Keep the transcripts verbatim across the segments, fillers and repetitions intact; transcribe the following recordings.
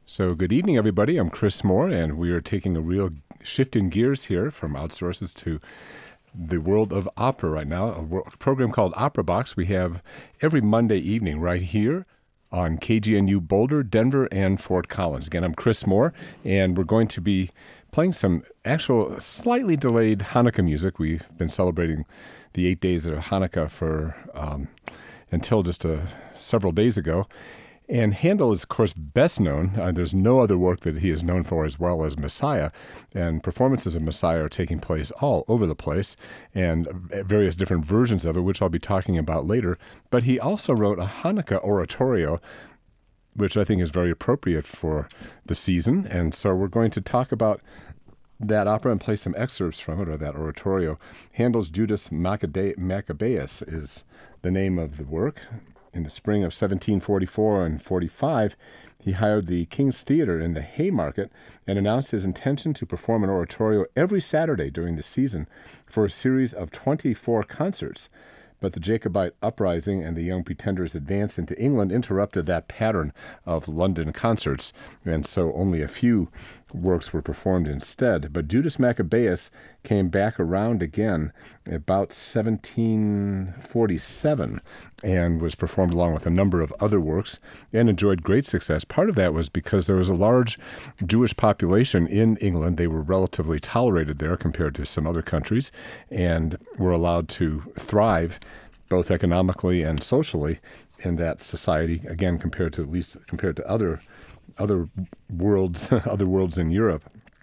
So good evening, everybody. I'm Chris Moore, and we are taking a real shift in gears here from outsources to the world of opera right now, a wor- program called Opera Box we have every Monday evening right here on K G N U Boulder, Denver, and Fort Collins. Again, I'm Chris Moore, and we're going to be playing some actual slightly delayed Hanukkah music. We've been celebrating the eight days of Hanukkah for um, until just uh, several days ago. And Handel is, of course, best known. Uh, there's no other work that he is known for as well as Messiah. And performances of Messiah are taking place all over the place, and various different versions of it, which I'll be talking about later. But he also wrote a Hanukkah oratorio, which I think is very appropriate for the season. And so we're going to talk about that opera and play some excerpts from it, or that oratorio. Handel's Judas Maccade- Maccabeus is the name of the work. In the spring of seventeen forty-four and forty-five, he hired the King's Theatre in the Haymarket and announced his intention to perform an oratorio every Saturday during the season for a series of twenty-four concerts. But the Jacobite uprising and the Young Pretender's advance into England interrupted that pattern of London concerts, and so only a few works were performed instead. But Judas Maccabeus came back around again about seventeen forty-seven and was performed along with a number of other works and enjoyed great success. Part of that was because there was a large Jewish population in England. They were relatively tolerated there compared to some other countries and were allowed to thrive both economically and socially in that society, again, compared to at least compared to other other worlds, other worlds in Europe.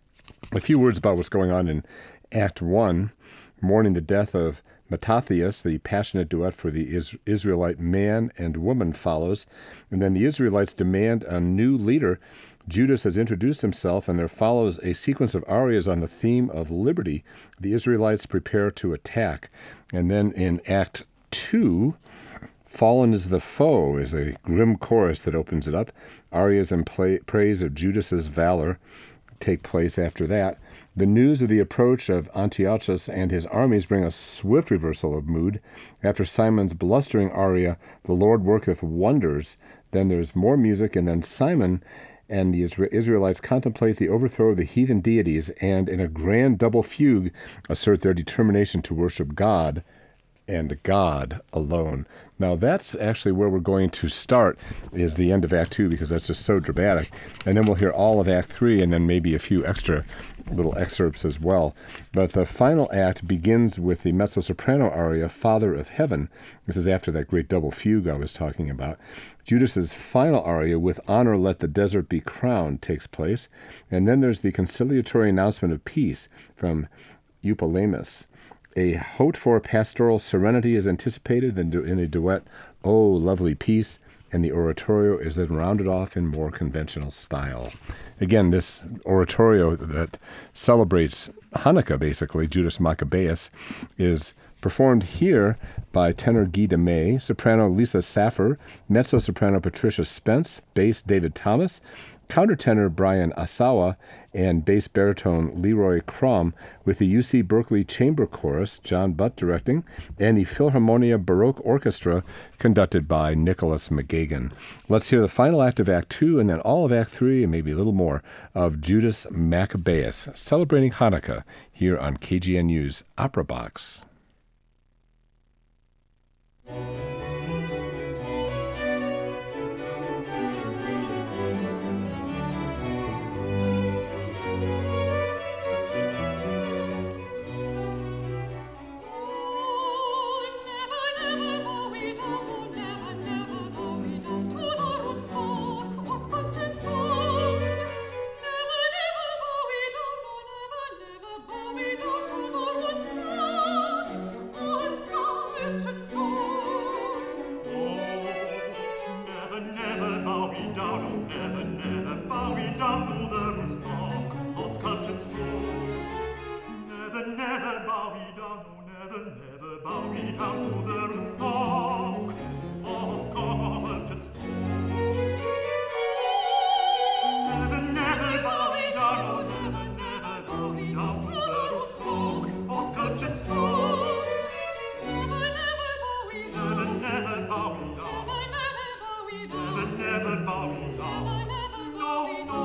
A few words about what's going on in Act One, mourning the death of Mattathias. The passionate duet for the Is- Israelite man and woman follows, and then the Israelites demand a new leader. Judas has introduced himself, and there follows a sequence of arias on the theme of liberty. The Israelites prepare to attack. And then in Act Two, Fallen is the Foe is a grim chorus that opens it up. Arias and play, praise of Judas's valor take place after that. The news of the approach of Antiochus and his armies bring a swift reversal of mood. After Simon's blustering aria, the Lord worketh wonders, then there's more music, and then Simon and the Israelites contemplate the overthrow of the heathen deities, and in a grand double fugue assert their determination to worship God and God alone. Now that's actually where we're going to start, is the end of Act Two, because that's just so dramatic. And then we'll hear all of Act Three, and then maybe a few extra little excerpts as well. But the final act begins with the mezzo-soprano aria, Father of Heaven. This is after that great double fugue I was talking about. Judas's final aria, With Honor Let the Desert Be Crowned, takes place. And then there's the conciliatory announcement of peace from Eupolemus. A hoped-for pastoral serenity is anticipated in, du- in a duet, Oh, Lovely Peace, and the oratorio is then rounded off in more conventional style. Again, this oratorio that celebrates Hanukkah, basically, Judas Maccabeus, is performed here by tenor Guy de May, soprano Lisa Saffer, mezzo-soprano Patricia Spence, bass David Thomas, countertenor Brian Asawa, and bass baritone Leroy Crom, with the U C Berkeley Chamber Chorus, John Butt directing, and the Philharmonia Baroque Orchestra, conducted by Nicholas McGagan. Let's hear the final act of Act Two, and then all of Act Three, and maybe a little more, of Judas Maccabeus, celebrating Hanukkah, here on K G N U's Opera Box. Never, never bow we down. No, no.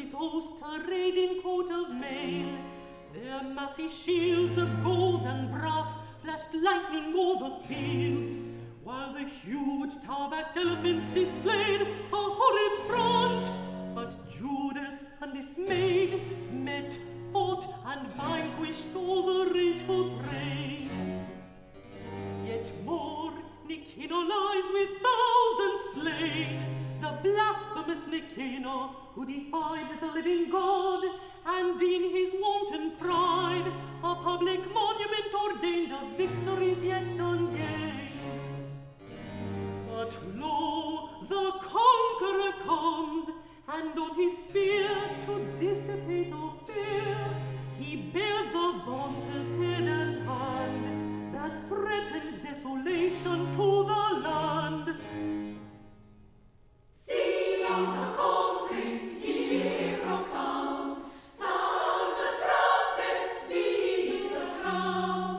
his host arrayed in coat of mail. Their massy shields of gold and brass flashed lightning o'er the fields, while the huge tower-backed elephants displayed a horrid front. But Judas, undismayed, met, fought, and vanquished all the rageful train. Yet more, Nicanor lies with thousands slain, the blasphemous Nicanor, who defied the living God, and in his wanton pride a public monument ordained of victories yet ungained. But lo, the conqueror comes, and on his spear, to dissipate all fear, he bears the vaunter's head and hand that threatened desolation to the land. See on the conquering hero comes, sound the trumpets, beat the drums.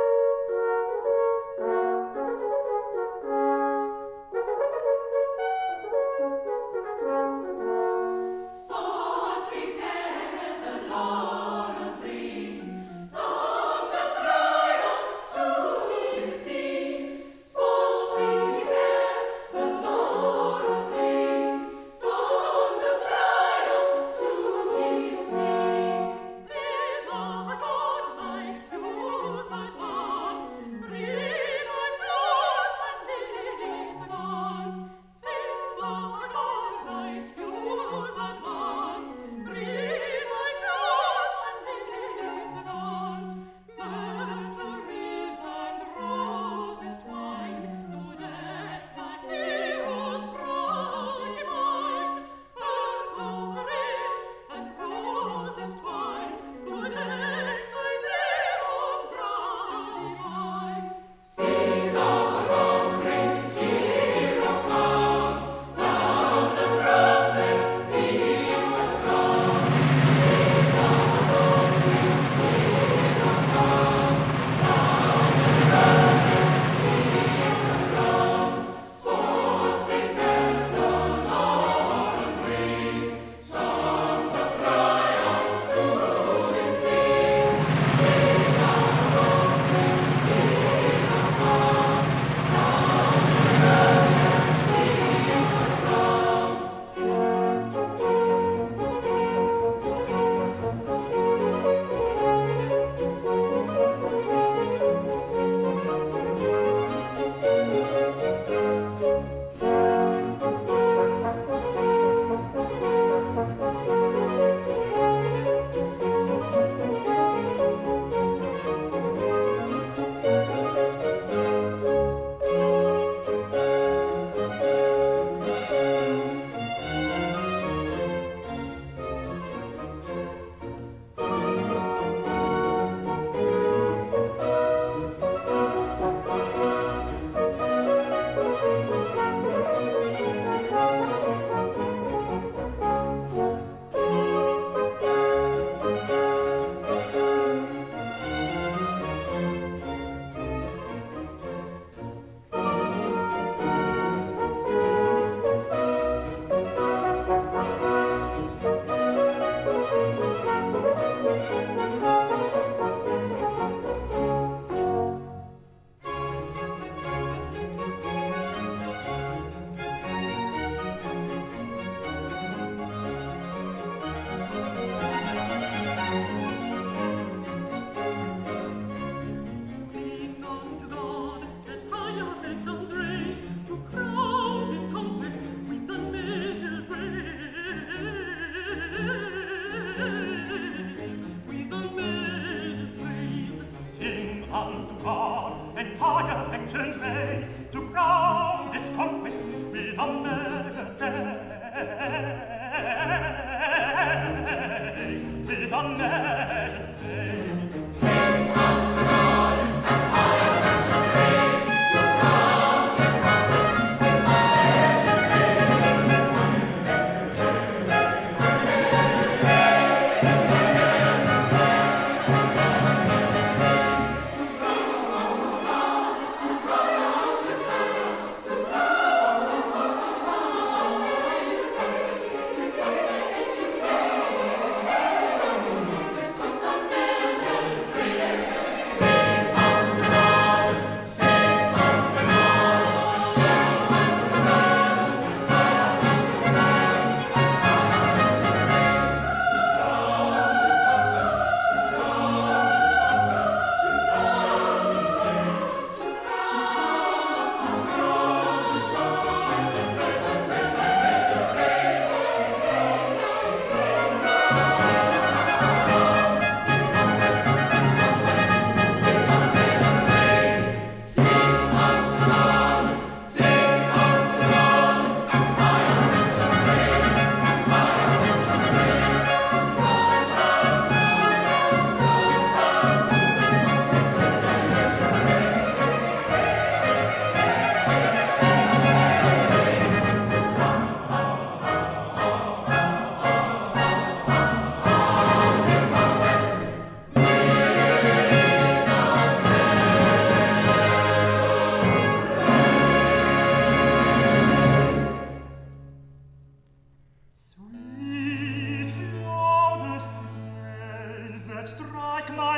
Swords prepare the laurel bring, songs of triumph to him sing. Swords prepare the laurel bring, songs of triumph to him sing. See the godlike youth advance, breathe thy floods and lead the dance. See the godlike youth advance, breathe thy floods and lead the dance. Batteries and roses twine to deck the hero's brow divine. Batteries and roses twine to deck the hero's brow divine. See the conquering hero comes, sound the trumpets, beat the drums. See the conquering hero comes, sound the trumpets, beat the drums. Swords prepare the laurel bring, songs of triumph to him sing. See the conquering hero comes, sound the trumpets, beat the drums. Sing unto God and high affections raise, to crown this conquest with unmeasured praise. With unmeasured praise. Sing unto God and high affections raise, to crown this conquest with unmeasured praise. With unmeasured praise. Sing unto God and high affections raise, to crown this conquest with unmeasured praise. Unmeasured praise.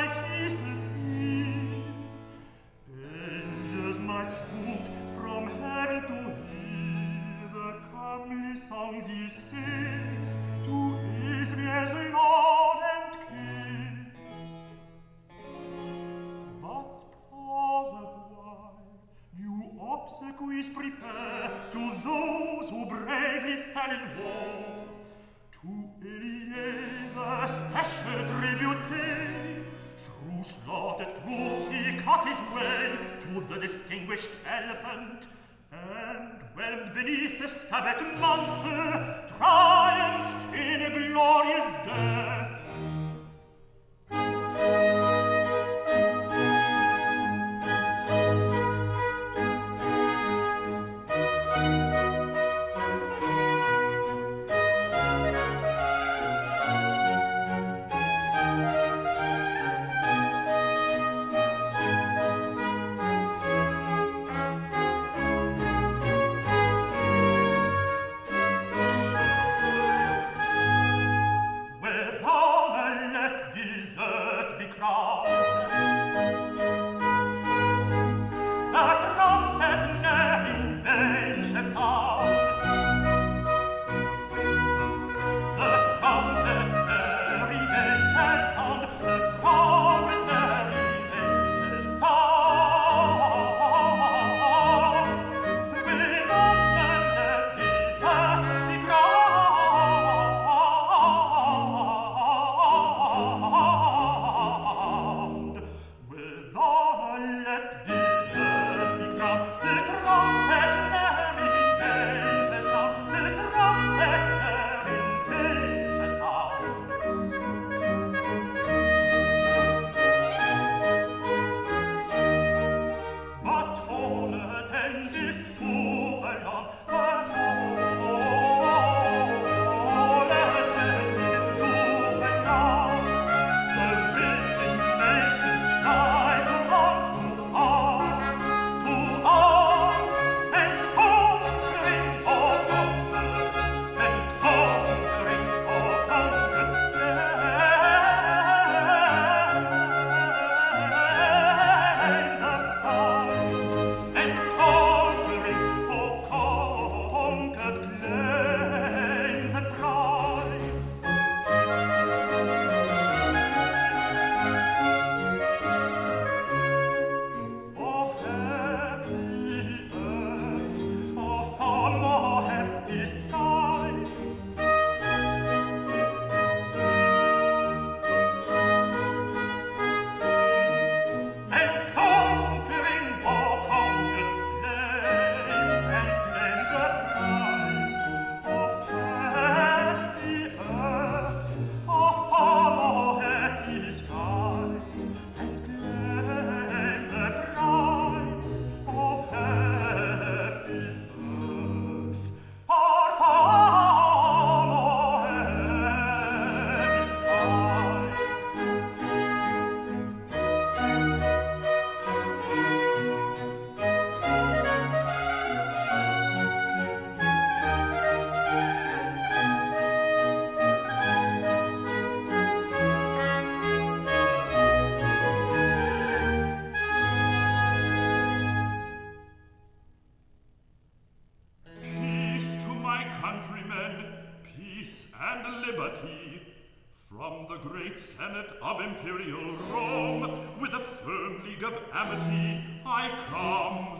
From the great Senate of Imperial Rome, with a firm league of amity, I come.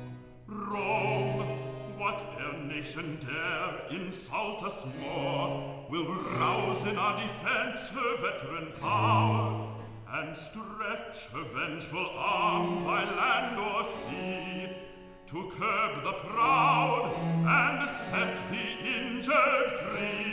Rome, whate'er nation dare insult us more, will rouse in our defense her veteran power, and stretch her vengeful arm by land or sea, to curb the proud and set the injured free.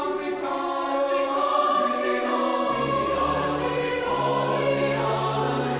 Alleluia.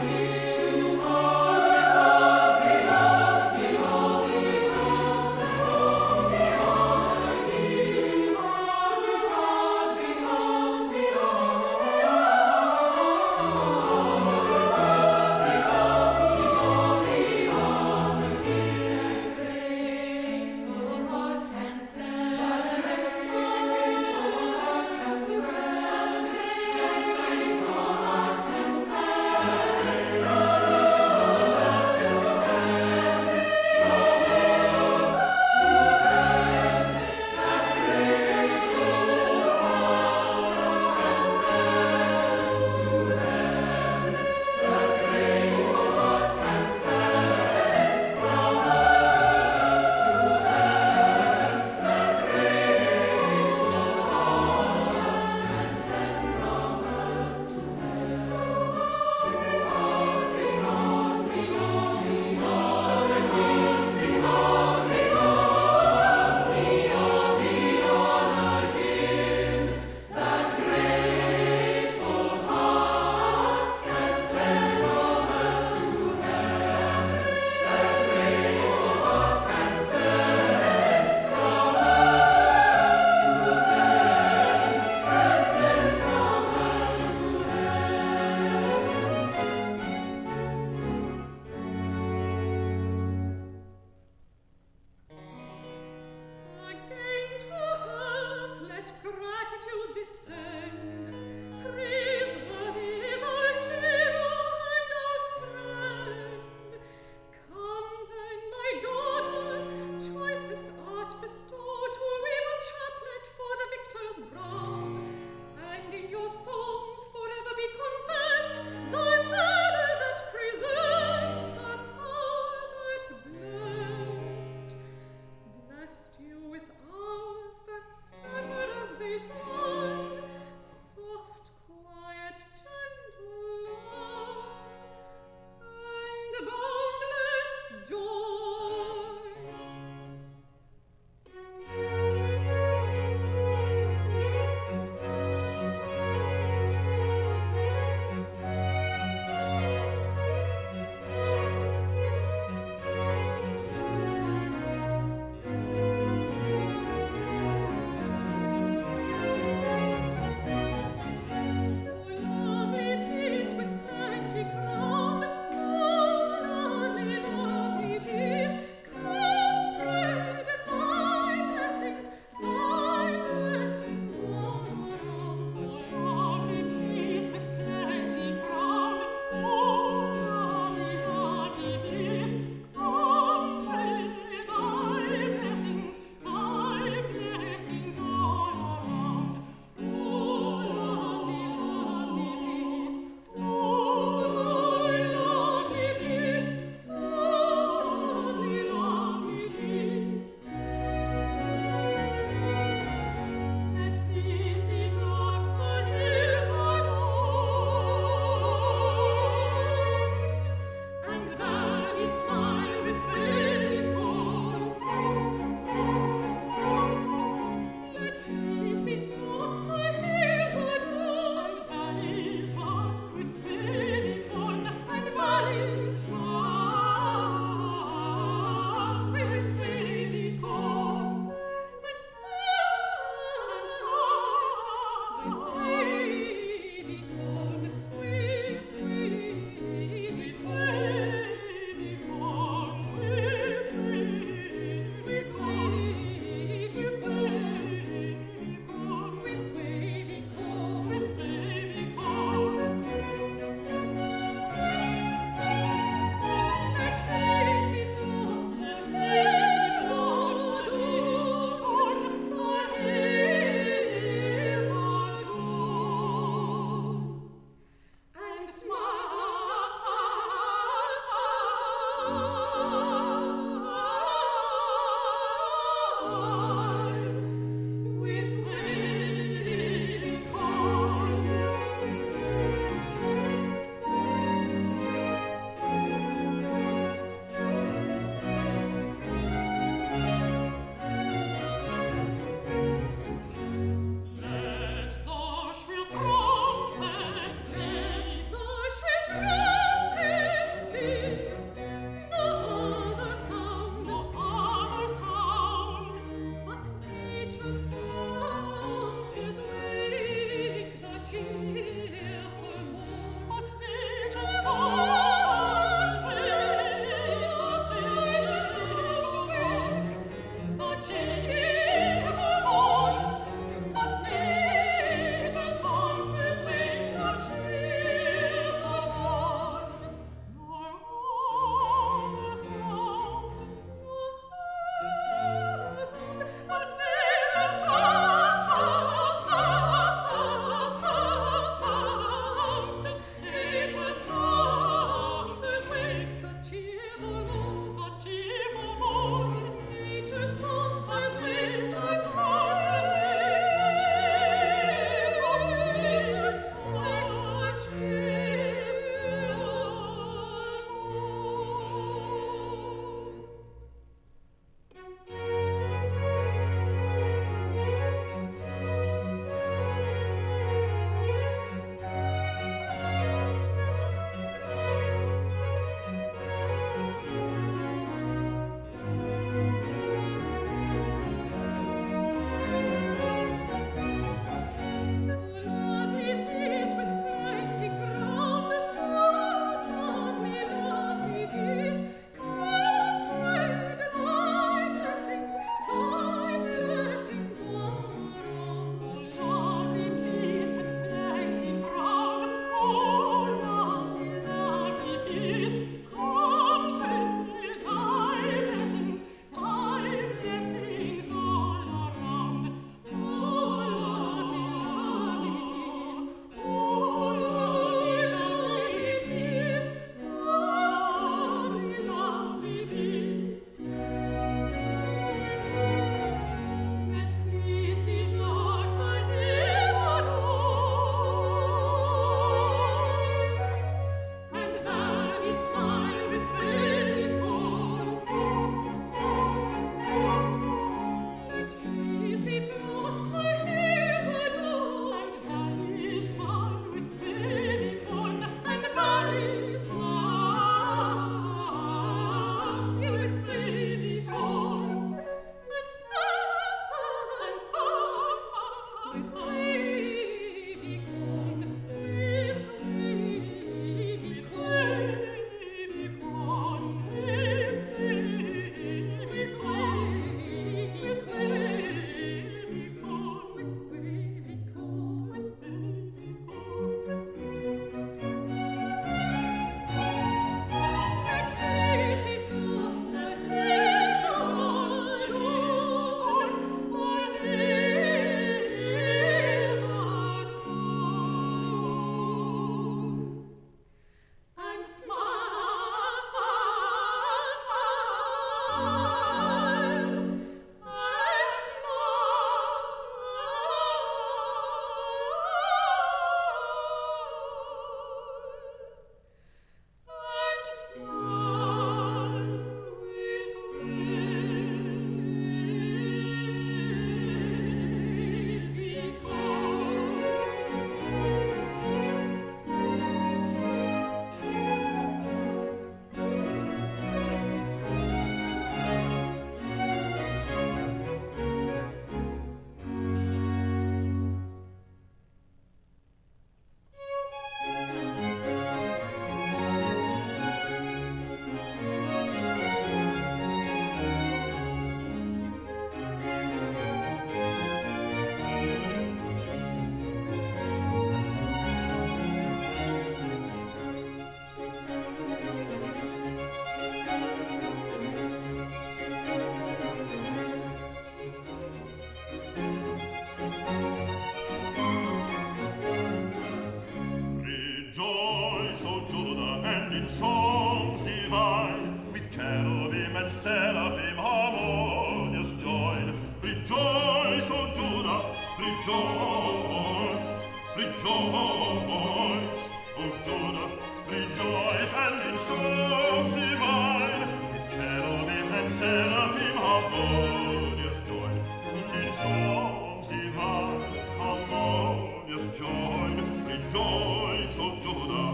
rejoice, rejoice, O Judah, rejoice, and in songs divine, with cherubim and seraphim harmonious join, in songs divine, harmonious join, rejoice, O Judah,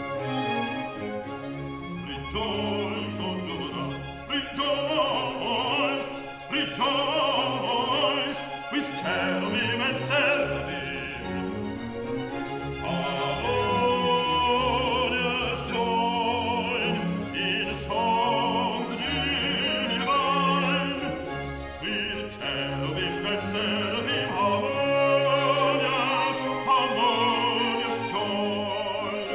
rejoice, O Judah, rejoice, rejoice, with cherubim and seraphim, harmonious join, in songs divine, with cherubim and seraphim, harmonious, harmonious join.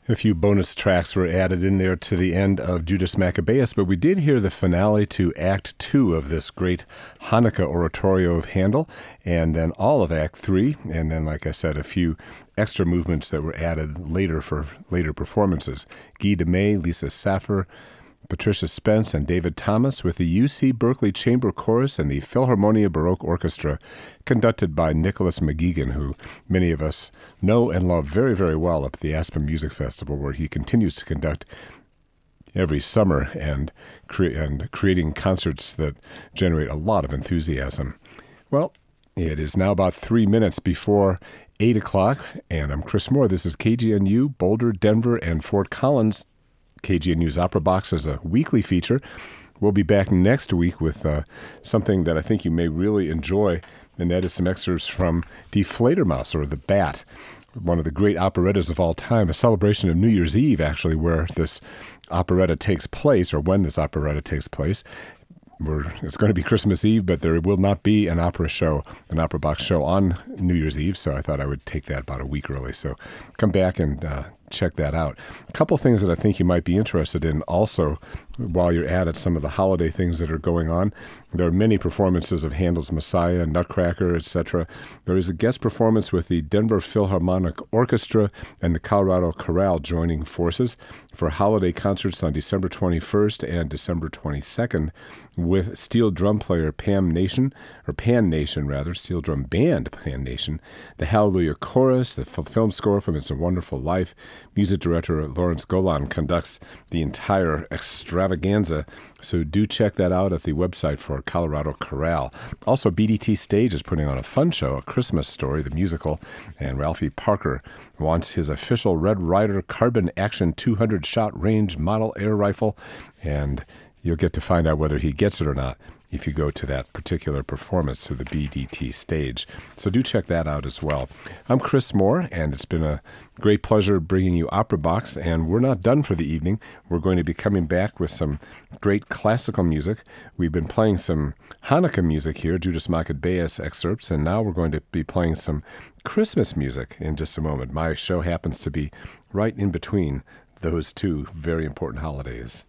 A few bonus tracks were added in there to the end of Judas Maccabeus, but we did hear the finale to Act Two of this great Hanukkah oratorio of Handel, and then all of Act Three, and then, like I said, a few extra movements that were added later for later performances. Guy de May, Lisa Saffer, Patricia Spence, and David Thomas, with the U C Berkeley Chamber Chorus and the Philharmonia Baroque Orchestra, conducted by Nicholas McGeegan, who many of us know and love very, very well up at the Aspen Music Festival, where he continues to conduct every summer and, cre- and creating concerts that generate a lot of enthusiasm. Well, it is now about three minutes before eight o'clock, and I'm Chris Moore. This is K G N U, Boulder, Denver, and Fort Collins. K G N U's Opera Box is a weekly feature. We'll be back next week with uh, something that I think you may really enjoy, and that is some excerpts from Die Fledermaus, or The Bat, one of the great operettas of all time, a celebration of New Year's Eve, actually, where this operetta takes place, or when this operetta takes place. We're, it's going to be Christmas Eve, but there will not be an opera show, an opera box show on New Year's Eve, so I thought I would take that about a week early. So come back and uh, check that out. A couple things that I think you might be interested in also while you're at it, some of the holiday things that are going on. There are many performances of Handel's Messiah, Nutcracker, et cetera. There is a guest performance with the Denver Philharmonic Orchestra and the Colorado Chorale joining forces for holiday concerts on December twenty-first and December twenty-second with steel drum player Pam Nation, or Pan Nation rather, steel drum band Pan Nation, the Hallelujah Chorus, the f- film score from It's a Wonderful Life. Music director Lawrence Golan conducts the entire extravaganza, so do check that out at the website for Colorado Chorale. Also, B D T Stage is putting on a fun show, A Christmas Story, the musical, and Ralphie Parker wants his official Red Ryder Carbon Action two hundred shot range model air rifle, and you'll get to find out whether he gets it or not if you go to that particular performance to the B D T Stage. So do check that out as well. I'm Chris Moore, and it's been a great pleasure bringing you Opera Box, and we're not done for the evening. We're going to be coming back with some great classical music. We've been playing some Hanukkah music here, Judas Maccabeus excerpts, and now we're going to be playing some Christmas music in just a moment. My show happens to be right in between those two very important holidays.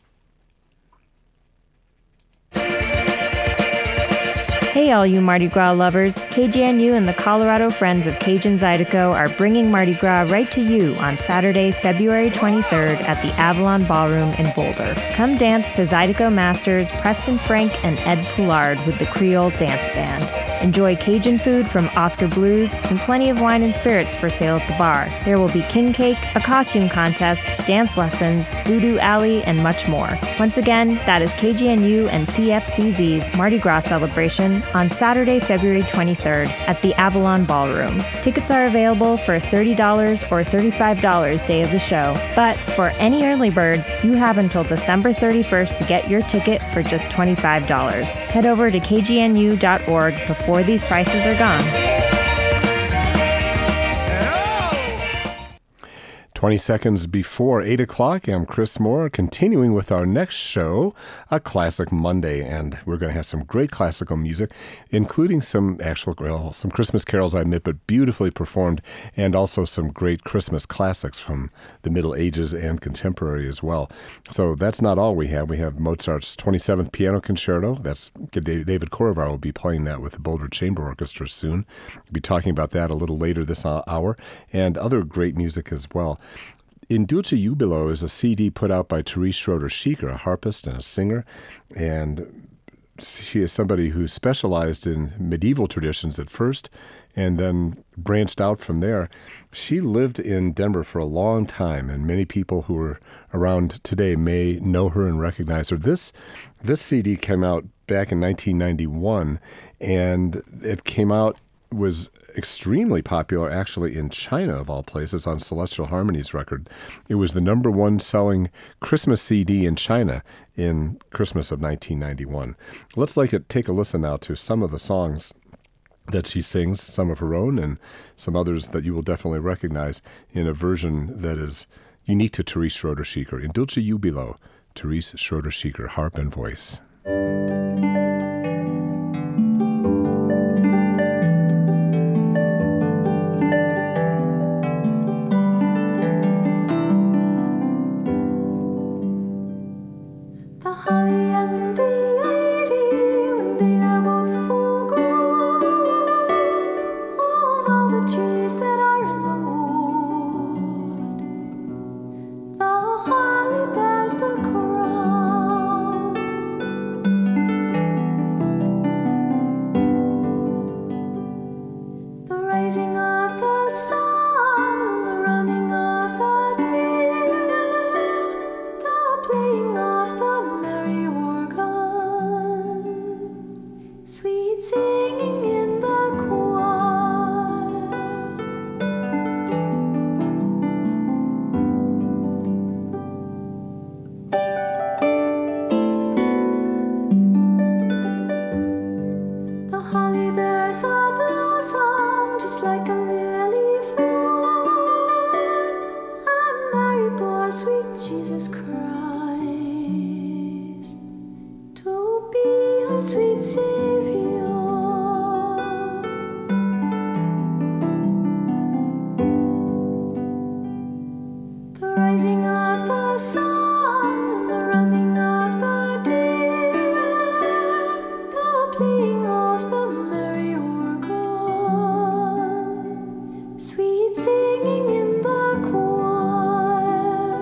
Hey all you Mardi Gras lovers, K G N U and the Colorado Friends of Cajun Zydeco are bringing Mardi Gras right to you on Saturday, February twenty-third at the Avalon Ballroom in Boulder. Come dance to Zydeco masters Preston Frank and Ed Poulard with the Creole Dance Band. Enjoy Cajun food from Oscar Blues and plenty of wine and spirits for sale at the bar. There will be king cake, a costume contest, dance lessons, voodoo alley, and much more. Once again, that is K G N U and C F C Z's Mardi Gras celebration on Saturday, February twenty-third at the Avalon Ballroom. Tickets are available for thirty dollars or thirty-five dollars day of the show, but for any early birds, you have until December thirty-first to get your ticket for just twenty-five dollars. Head over to K G N U dot org before these prices are gone. twenty seconds before eight o'clock, I'm Chris Moore, continuing with our next show, A Classic Monday, and we're going to have some great classical music, including some actual, well, some Christmas carols, I admit, but beautifully performed, and also some great Christmas classics from the Middle Ages and contemporary as well. So that's not all we have. We have Mozart's twenty-seventh Piano Concerto. That's David Korovar will be playing that with the Boulder Chamber Orchestra soon. We'll be talking about that a little later this hour, and other great music as well. In Dulce Jubilo is a C D put out by Therese Schroeder-Schieker, a harpist and a singer, and she is somebody who specialized in medieval traditions at first and then branched out from there. She lived in Denver for a long time, and many people who are around today may know her and recognize her. This this C D came out back in nineteen ninety-one, and it came out, was extremely popular actually in China, of all places, on Celestial Harmony's record. It was the number one selling Christmas C D in China in Christmas of nineteen ninety-one. Let's like it, take a listen now to some of the songs that she sings, some of her own and some others that you will definitely recognize in a version that is unique to Therese Schroeder-Schieker. In Dulce Jubilo, Therese Schroeder-Schieker, harp and voice. holly and the ivy, when they are both full grown, of all the trees that are in the wood, the holly bears the crown. The rising of the sun and the running of the deer, the playing of the merry organ, sweet singing in the choir. The holly bears a blossom just like a lily flower, and Mary bore sweet Jesus Christ to be her sweet Savior. The rising of the sun and the running of the deer, the playing of the merry organ, sweet singing in the choir.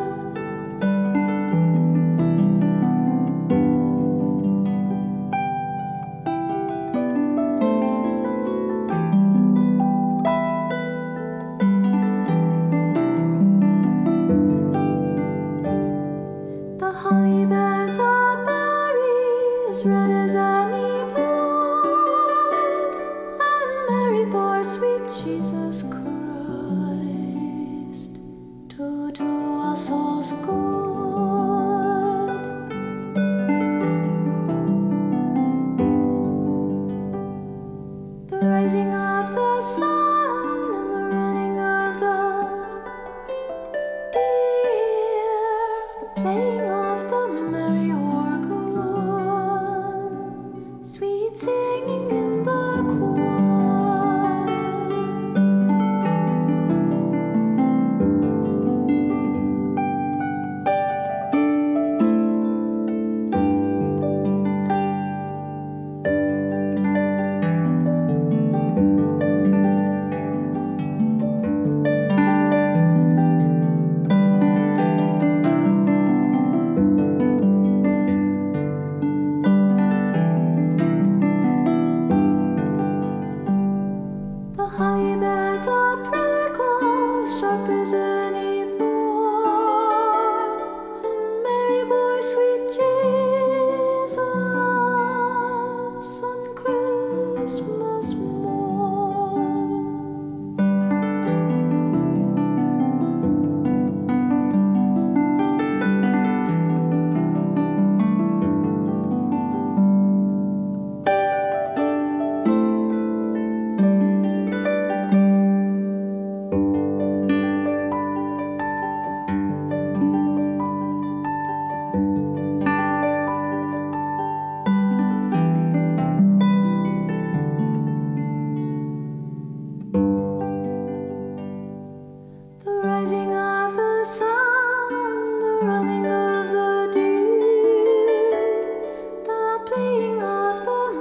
The holly bears a berry as red as any blood, and Mary bore sweet Jesus Christ to do us all good. The rising of the sun and the running of the deer, the playing of the merry organ, sweet singing in the choir. The holly bears a prickle sharp as any thorn, and Mary bore sweet Jesus on Christmas morn. The rising of the sun, the running of the deer, the playing